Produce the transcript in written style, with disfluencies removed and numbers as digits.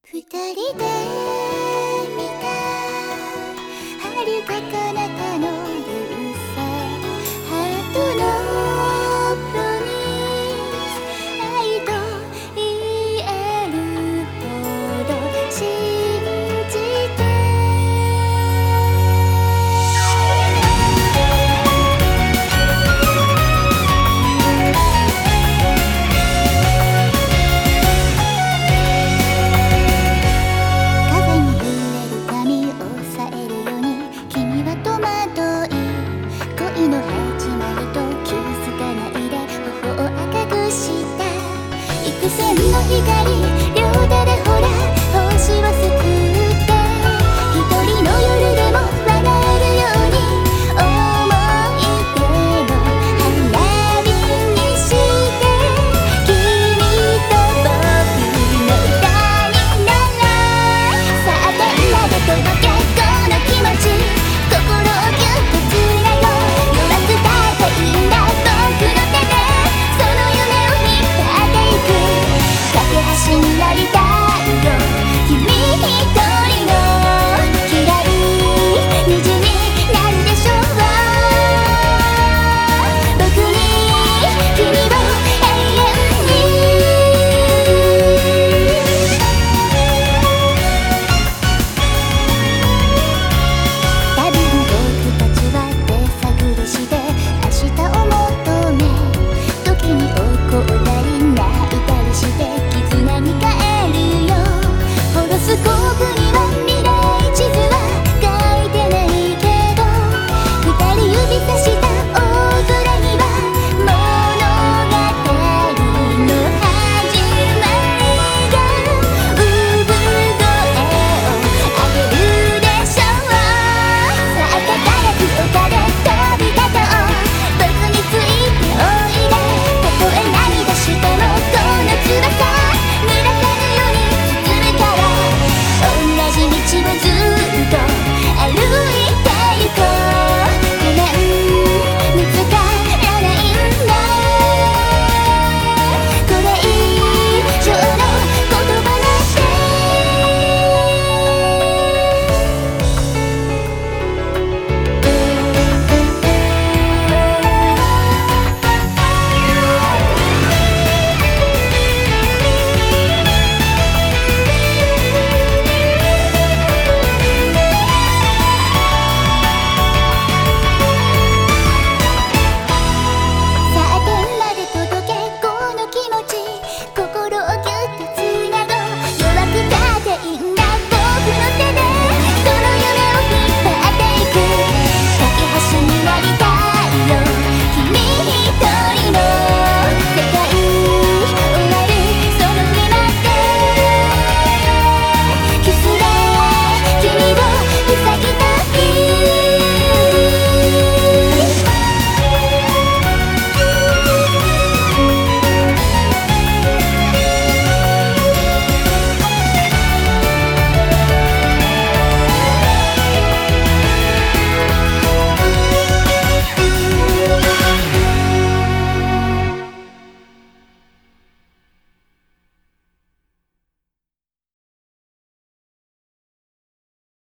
二人で見た遥か彼方の流星、ハートのプロミス、愛と言えるほど信じて。風に揺れる髪を抑えるように君は戸惑い、恋の始まりと気づかないで頬を赤くした。幾千の光両手でほら星を救って一人の夜でも笑えるように思い出の花火にして君と僕の歌になら。さあみんなで届けこの気持ち、心をぎゅっとつなごう。弱くたっていいんだ僕の手でその夢を引っ張っていく。架け橋になり